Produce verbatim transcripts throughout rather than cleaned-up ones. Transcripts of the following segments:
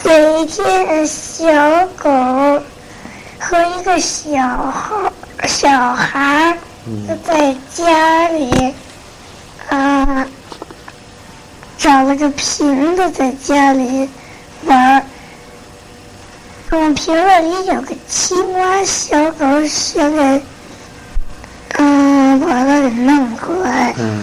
有一天，小狗和一个小小孩在家里，啊，找了个瓶子在家里玩。嗯，瓶子里有个青蛙，小狗想给，嗯，把它给弄过来。 嗯。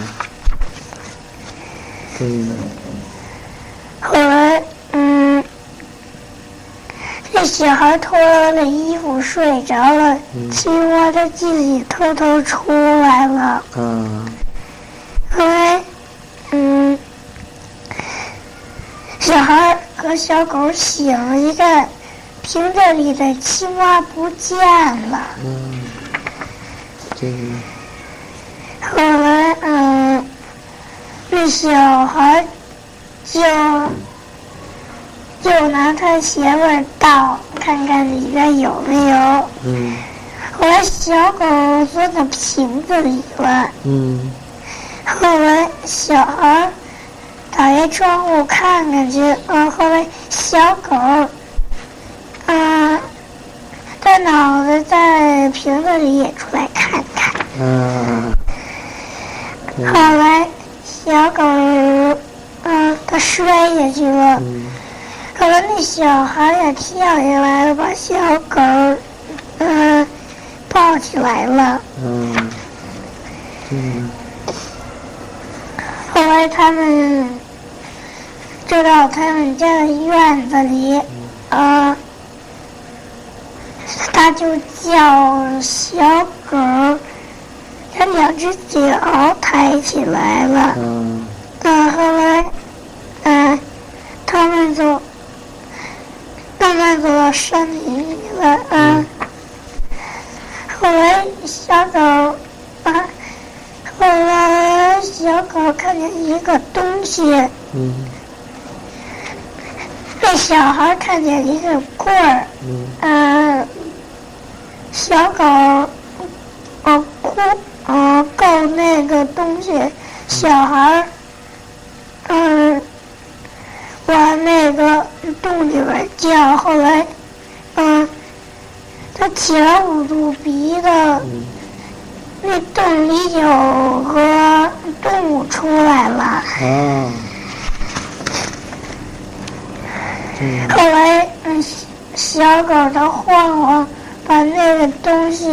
嗯。 后来，嗯，这小孩脱了衣服睡着了，嗯、青蛙它自己偷偷出来了。 嗯。 后来，嗯，小孩和小狗醒了一看，瓶子里的青蛙不见了。 嗯。这个。 后来，嗯，那小孩就就拿他鞋味倒，看看里边有没有。 嗯。 后来小狗钻到瓶子里了。 嗯。 后来小孩打开窗户看看去，嗯，后来小狗，嗯，它脑袋在瓶子里也出来看看。 嗯。 后来小狗，嗯，它摔下去了。 嗯。 后来那小孩也跳下来了，把小狗，嗯，抱起来了。 嗯。嗯。 后来他们就到他们家的院子里，啊，他就叫小狗，它两只脚抬起来了。 嗯。 啊，后来，嗯，他们就慢慢走到山里了。嗯。后来小狗，啊。后来小狗看见一个东西， 嗯， 那小孩看见一个棍儿， 嗯， 呃，小狗，呃，哭，呃，够那个东西，小孩，嗯，往那个洞里边叫，后来，嗯，他起来捂住鼻子。 嗯， 那洞里有个动物出来了。 啊。嗯。 后来，嗯，小狗它晃晃，把那个东西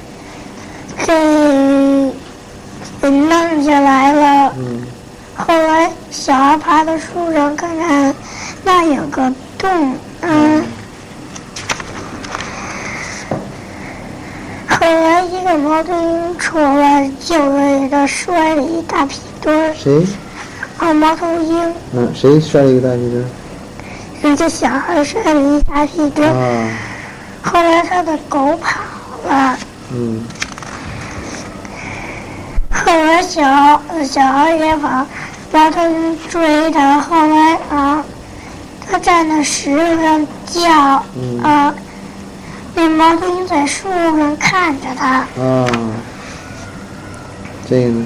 给给弄下来了。 嗯。 后来小孩爬到树上看看，那有个洞，嗯。后来一个猫头鹰出来，救了他，摔了一大屁墩儿。 谁？ 啊，猫头鹰。 嗯，谁摔了一个大屁墩儿？ 人家小孩摔了一大屁墩儿。 啊。 后来他的狗跑了。 嗯。 后来小小孩也跑，猫头鹰追他。后来啊，他站在石头上叫， 嗯、 啊。那猫头鹰在树上看着它。 啊，这个呢？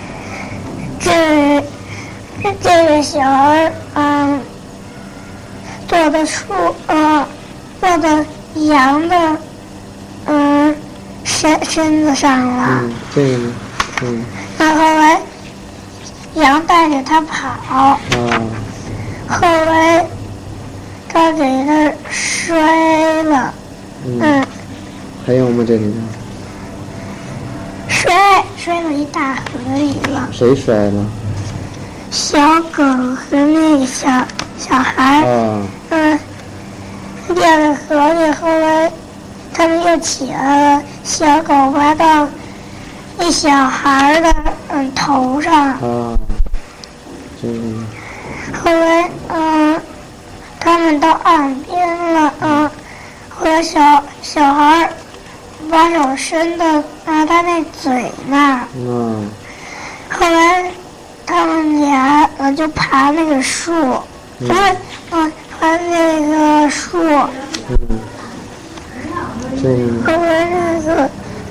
这这个小孩，嗯，坐在树，呃，坐在羊的，嗯，身身子上了。 嗯，这个呢？嗯。 那后来，羊带着它跑。 啊。 后来，他给它摔了。 嗯, 嗯， 还有吗？这里呢？ 摔摔到一大河里了。 谁摔了？ 小狗和那个小小孩。 啊。 嗯，掉在河里。后来他们又起来了，小狗爬到那小孩的嗯头上。 啊。这个呢？ 后来嗯，他们到岸边了。嗯。后来小小孩把手伸到啊他那嘴那儿。 嗯。 后来他们俩呃就爬那个树，因为嗯爬那个树。 嗯。这个。 后来那个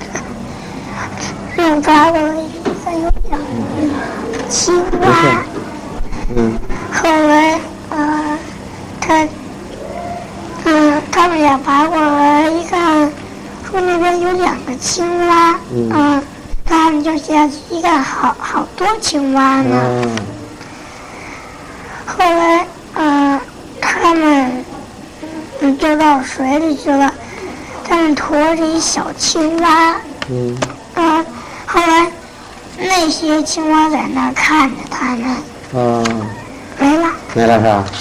又抓到了一个有两个青蛙。 嗯。 后来啊、呃、他呀爬过来一看，说那边有两个青蛙， 嗯， 嗯，他们就下去一看，好好多青蛙呢。 啊， 后来，嗯、他们嗯就到水里去了，他们驮着一小青蛙， 嗯， 嗯，后来那些青蛙在那儿看着他们， 啊， 没了。 没了是吧？